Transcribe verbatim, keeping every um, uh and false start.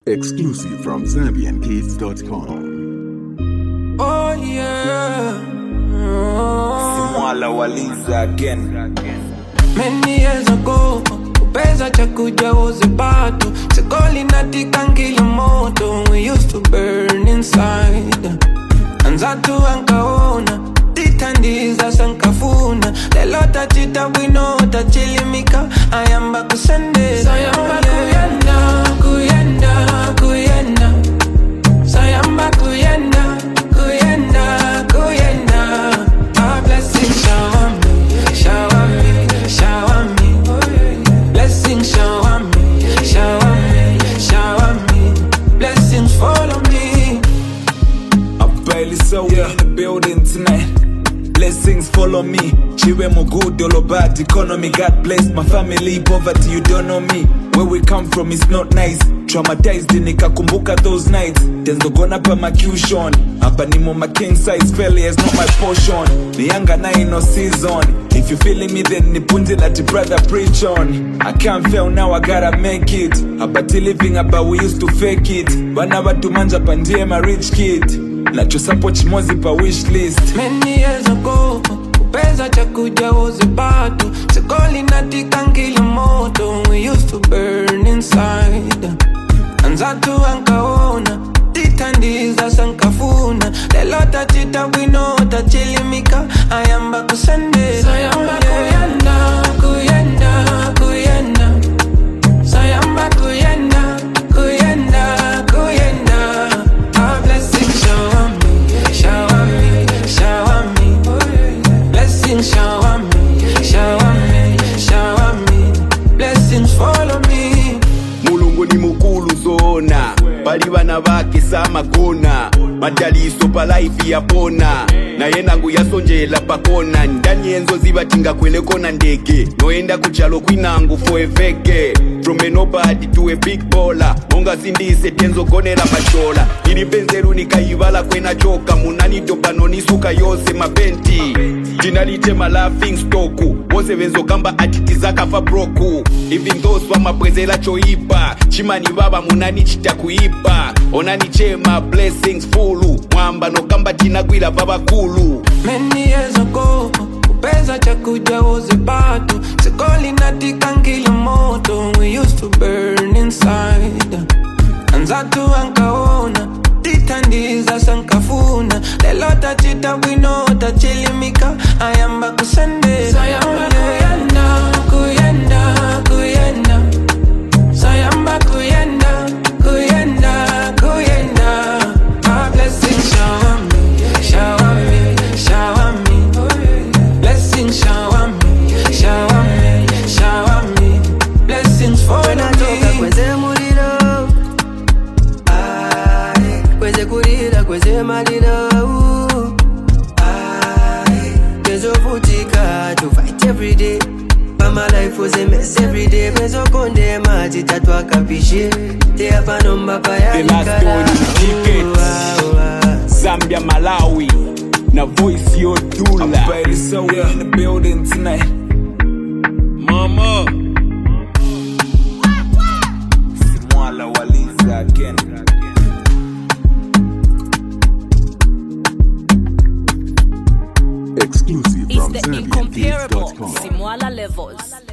Exclusive from Zambian Kids dot com. Oh yeah. Simwala Waliza again. Many years ago, upeza chakuja was a battle. Sekoli natika ngila moto. We used to burn inside. Anzatu ankaona, titandiza sankafuna. Lelota chita wino tachilimika. Ayamba kusende, sayamba kuyenda, kuyenda, kuyenda. Sayamba kuyenda, kuyenda, kuyenda. A blessing shower me, shower me, shower me. Blessings shower me, shower me, shower me. Blessings follow me. I barely saw we in the building tonight. Blessings follow me. Chiwe mo good all bad economy. God bless my family. Poverty you don't know me. Where we come from is not nice. Traumatized nikakumbuka those nights. Tenzo gonna pa my cushion. Hapa nimo my king size. Failure is not my portion. The younger nine no season. If you feeling me then nipunzi lati brother preach on. I can't fail now I gotta make it. Abati living about we used to fake it. Wana watu manja pandie my rich kid. Nacho support chimozi pa wish list. Many years ago, upeza chakuja was a battle. Sekoli natika ngila moto. We used to burn inside. Anzatu ankaona, titandiza sankafuna. Lelota chita wino tachilimika. Ayamba kusende, sayamba kuyenda, kuyenda, kuyenda. Sayamba kuyenda, kuyenda, kuyenda. A blessing shower me, shower me, shower me. Blessings shower me, shower me, shower me. Blessings follow me. Mulungu ni mukulu zona, bali bana bake samagona. Mataliso pa life yapona, na yena nguyasonjela pakona. Ndani enzo zibatinga kwele kona ndege, noenda kuchalo kwinangu foeveke. From a nobody to a big baller, monga sindise tenzo konera machola. Nilipenzeru nikaivala kwena choka, munani topano nisuka yose mabenti. Jinalite ma laughing stoku, wose venzo kamba atitizaka fa broku. Even those wa mapwezela choipa, chimani baba munani chita kuipa. Onani chema blessings fulu, mwamba no kamba tinagwila baba kulu. Many years ago, upeza chakuja was a battle. Sekoli natika ngila moto. We used to burn inside. Anzatu ankaona, titandiza sankafuna. Lelota chita wino tachilimika. Ayamba kusende, sayamba kuyenda, kuyenda, kuyenda. Sayamba kuyenda, kuyenda, kuyenda. A blessing shower me, shower me, shower me. Blessings shower me, shower me, shower me. Blessings follow me. Kweze muliro, ay, kweze kurira, kweze maliro, ay, kwezo futika to fight every day. But my life was a mess every day. Kwezo konde maji tatwa kapishe. Te hapa nomba pa ya The last one is tickets. Zambia, Malawi, na voice yo I dula. barely saw we in the building tonight. Mama. Simwala Waliza again. Exclusive It's from the Zambian Kids incomparable dot com. Simwala Levels.